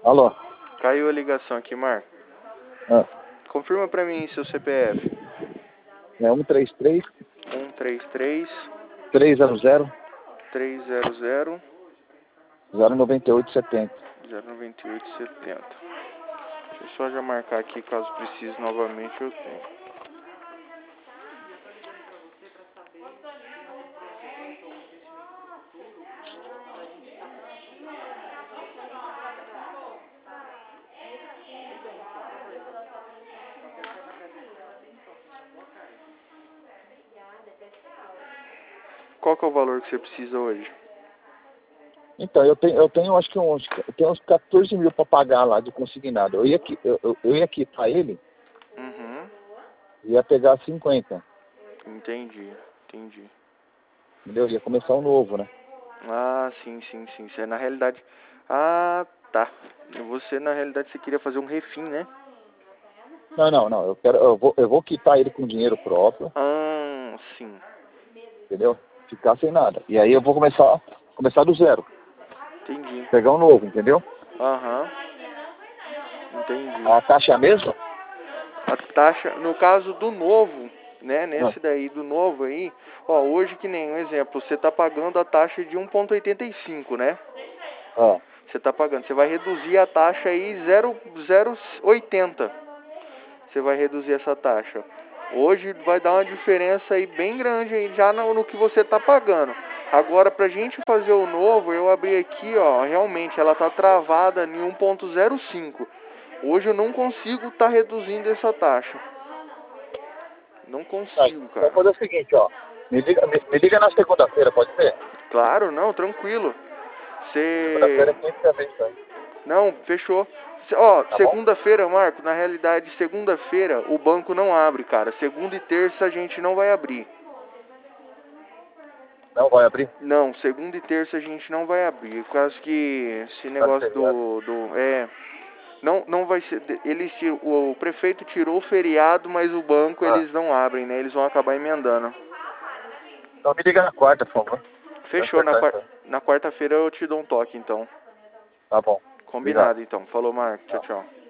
Alô? Caiu a ligação aqui, Marco. Ah, Confirma pra mim seu CPF. é 133 133 300 300 09870. 09870. Deixa eu só já marcar aqui, caso precise novamente, eu tenho. Qual que é o valor que você precisa hoje? Então, eu tenho acho que eu tenho uns 14 mil para pagar lá de consignado. Eu ia quitar ele, Uhum. ia pegar 50, Entendi. entendeu? Ia começar um novo, né? Ah, sim. Você na realidade... Ah, tá. Você na realidade você queria fazer um refim, né? Não, eu vou quitar ele com dinheiro próprio, Ah, sim. entendeu? Ficar sem nada. E aí eu vou começar do zero, Entendi. pegar um novo, entendeu? Aham. Entendi. A taxa é a mesma? A taxa, no caso do novo, né? Ah, Nesse daí do novo aí, ó, hoje que nem um exemplo, você tá pagando a taxa de 1,85, né? ah, Você tá pagando, você vai reduzir a taxa aí 0,080. Você vai reduzir essa taxa. Hoje vai dar uma diferença aí bem grande aí já no que você tá pagando. Agora pra gente fazer o novo, eu abri aqui, ó, realmente ela tá travada em 1,05. Hoje eu não consigo estar reduzindo essa taxa. Não tá. consigo, Vamos cara. fazer o seguinte, ó. Me liga na segunda-feira, pode ser? Claro, não, tranquilo. Segunda-feira Você... é quinta também, tá? Não, fechou. Ó, Tá bom? segunda-feira, Marco, na realidade, segunda-feira o banco não abre, cara. Segunda e terça a gente não vai abrir. Não vai abrir? Não, segunda e terça a gente não vai abrir. Por causa que esse Tá de negócio feriado. não vai ser. O prefeito tirou o feriado, mas o banco Ah, eles não abrem, né? Eles vão acabar emendando. então me liga na quarta, por favor. Pra Fechou, acertar isso aí. na quarta-feira eu te dou um toque, então. Tá bom. Obrigado. Combinado, então. Falou, Marco. Tchau, Tchau. tchau.